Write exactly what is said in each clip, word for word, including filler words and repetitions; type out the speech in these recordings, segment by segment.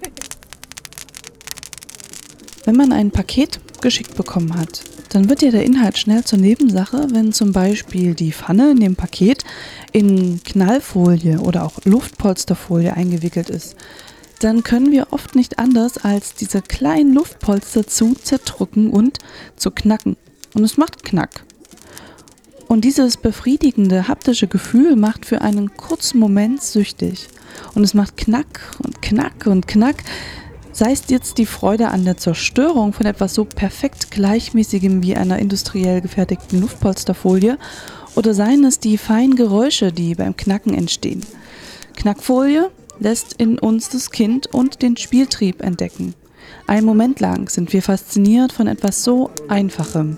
Wenn man ein Paket geschickt bekommen hat, dann wird ja der Inhalt schnell zur Nebensache, wenn zum Beispiel die Pfanne in dem Paket in Knallfolie oder auch Luftpolsterfolie eingewickelt ist. Dann können wir oft nicht anders, als diese kleinen Luftpolster zu zerdrücken und zu knacken. Und es macht Knack. Und dieses befriedigende haptische Gefühl macht für einen kurzen Moment süchtig. Und es macht Knack und Knack und Knack. Sei es jetzt die Freude an der Zerstörung von etwas so perfekt Gleichmäßigem wie einer industriell gefertigten Luftpolsterfolie oder seien es die feinen Geräusche, die beim Knacken entstehen. Knackfolie lässt in uns das Kind und den Spieltrieb entdecken. Einen Moment lang sind wir fasziniert von etwas so Einfachem.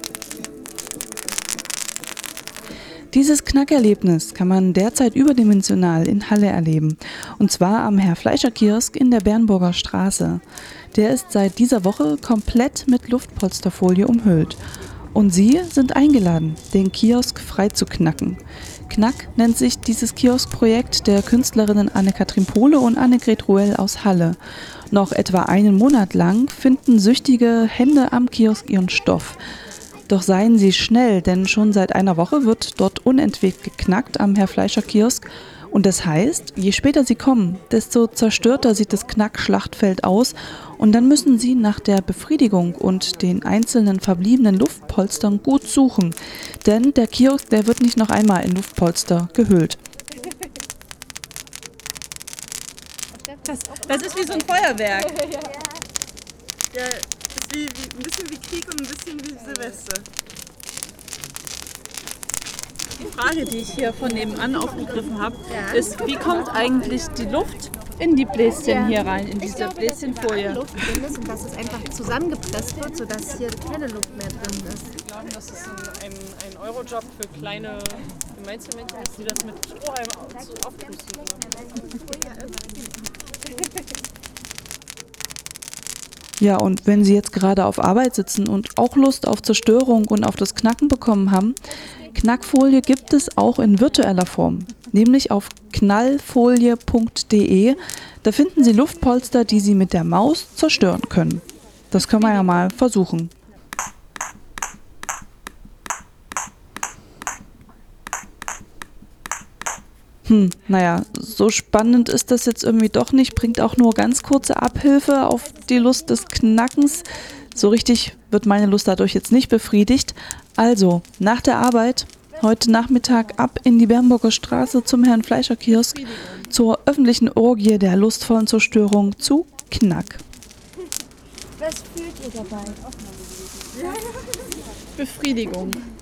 Dieses Knackerlebnis kann man derzeit überdimensional in Halle erleben, und zwar am Herr-Fleischer-Kiosk in der Bernburger Straße. Der ist seit dieser Woche komplett mit Luftpolsterfolie umhüllt. Und Sie sind eingeladen, den Kiosk frei zu knacken. Knack nennt sich dieses Kioskprojekt der Künstlerinnen Anne-Kathrin Pohle und Annegret Ruell aus Halle. Noch etwa einen Monat lang finden süchtige Hände am Kiosk ihren Stoff. Doch seien Sie schnell, denn schon seit einer Woche wird dort unentwegt geknackt am Herr-Fleischer-Kiosk. Und das heißt, je später Sie kommen, desto zerstörter sieht das Knackschlachtfeld aus. Und dann müssen Sie nach der Befriedigung und den einzelnen verbliebenen Luftpolstern gut suchen. Denn der Kiosk, der wird nicht noch einmal in Luftpolster gehüllt. Das, das ist wie so ein Feuerwerk. Ja, ist wie, wie, ein bisschen wie Krieg und ein bisschen wie Silvester. Die Frage, die ich hier von nebenan aufgegriffen habe, ja. ist, wie kommt eigentlich die Luft in die Bläschen ja. hier rein, in diese glaube, Bläschenfolie? Luft drin ist und dass es einfach zusammengepresst wird, sodass hier keine Luft mehr drin ist. Sie glauben, das ist ein, ein, ein Eurojob für kleine Gemeindemenschen, die das mit Strohhalm aufpusten. Ja, und wenn Sie jetzt gerade auf Arbeit sitzen und auch Lust auf Zerstörung und auf das Knacken bekommen haben, Knackfolie gibt es auch in virtueller Form, nämlich auf knallfolie punkt de. Da finden Sie Luftpolster, die Sie mit der Maus zerstören können. Das können wir ja mal versuchen. Hm, naja, so spannend ist das jetzt irgendwie doch nicht, bringt auch nur ganz kurze Abhilfe auf die Lust des Knackens. So richtig wird meine Lust dadurch jetzt nicht befriedigt. Also, nach der Arbeit, heute Nachmittag ab in die Bernburger Straße zum Herrn-Fleischer-Kiosk zur öffentlichen Orgie der lustvollen Zerstörung zu Knack. Was fühlt ihr dabei? Befriedigung.